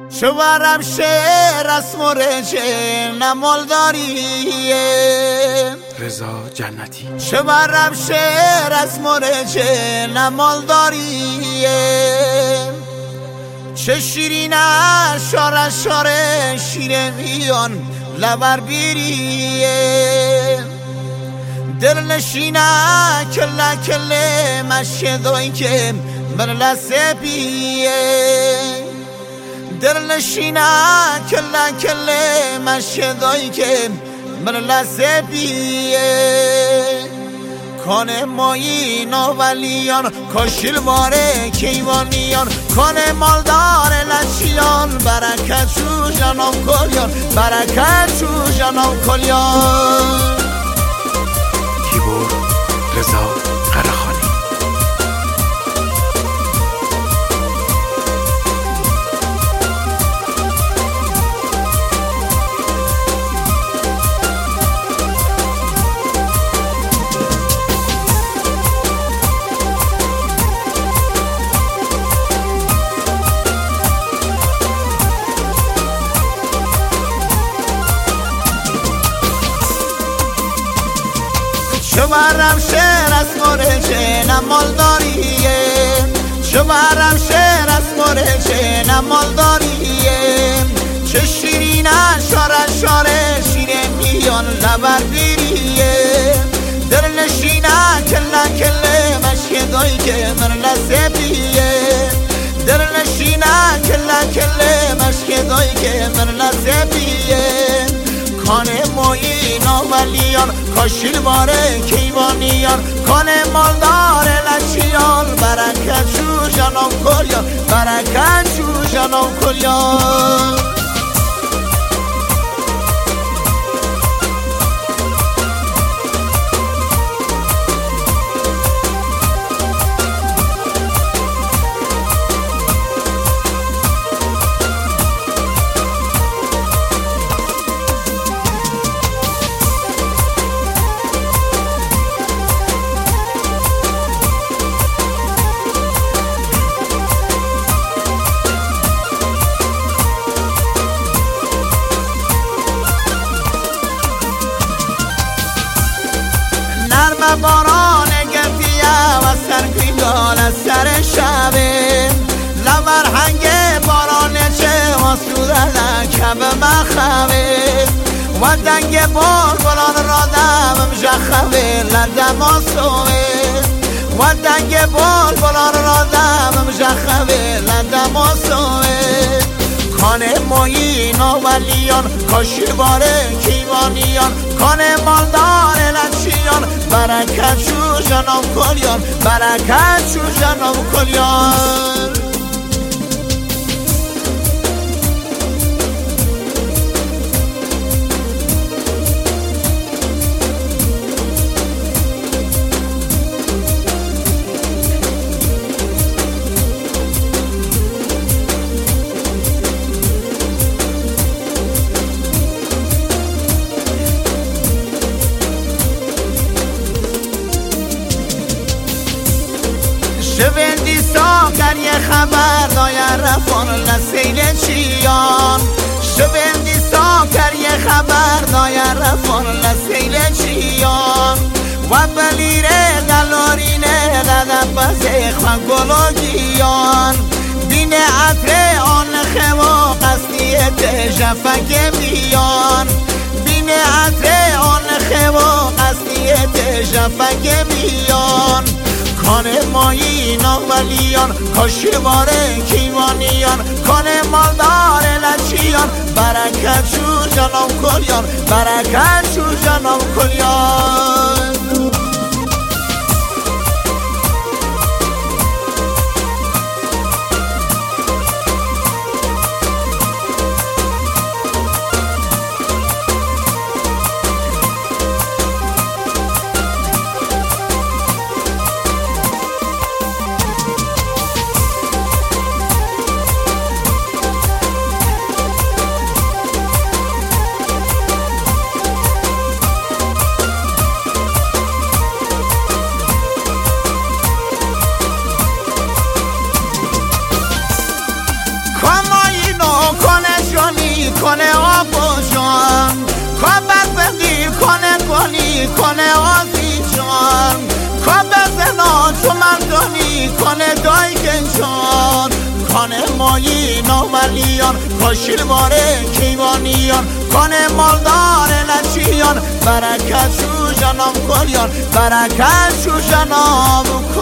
شوارم شعر اسم و رجه نمال داریه رضا جنتی. شوارم شعر اسم و رجه نمال داریه چه شیرین اشاره شاره شیر میان لبر بیریه دل نشینه کله کله مشهدایی که من لسه بیه دل نشینه کله کله مشهدایی که من لسه بیه کان مایی ناولیان کاشیلواره کیوانیان کان مالدار لچیان برکت شو جناب کلیان برکت شو جناب کلیان کیبورد رضا قرهخانی. شوارم شعر اسم و رجه نمال داریه شوارم شعر اسم و رجه نمال داریه چه شیرین اشاره شاره شیر میان لبر بیریه دل نشینه کله کله مشهدایی که من لسه بیه دل نشینه کله کله مشهدایی که من لسه بیه کان مایی ناولیان کاشیلواره کیوانیان کان مالدار لچیان برکت شو جناب کلیان برکت شو جناب کلیان باران گرفیه و سرکیگان از سر شبه لبرهنگ باران چه و سوره کب مخوه و دنگ بلبلان را دم مجخوه لدم آسوه و دنگ بلبلان را دم مجخوه لدم آسوه کان مایی ناولیان کاشیلواره کیوانیان کان مالدار لچیان برکت شو جناب کلیان برکت شو جناب کلیان شوندی ساکر یه خبر دایر رفان لسیل چیان شوندی ساکر یه خبر دایر رفان لسیل چیان و بلیره دلارینه ددم بزیخ و گلوگیان بین عطر آن خوا قصدیت جفک میان بین عطر آن خوا قصدیت جفک میان کان مایی ناولیان کاشیلواره کیوانیان کان مالدار لچیان برکت شو جناب کلیان برکت شو جناب کلیان کنه آبو جان کابت بگی کنه گلی کنه آزی جان کابت بنا تو مردانی کنه دای گنجان کنه مایی نوملیان کاشیل باره کیوانیان کنه مالدار لچیان برکت شو جنام کلیان برکت شو جنام